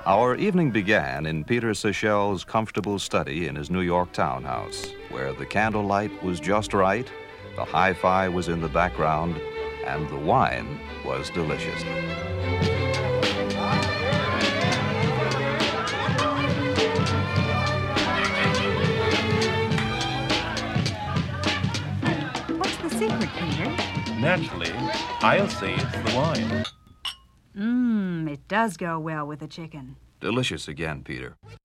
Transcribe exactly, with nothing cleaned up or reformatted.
Our evening began in Peter Seychelles' comfortable study in his New York townhouse, where the candlelight was just right, the hi-fi was in the background, and the wine was delicious. What's the secret, Peter? Naturally, I'll say it's the wine. Mmm, it does go well with the chicken. Delicious again, Peter.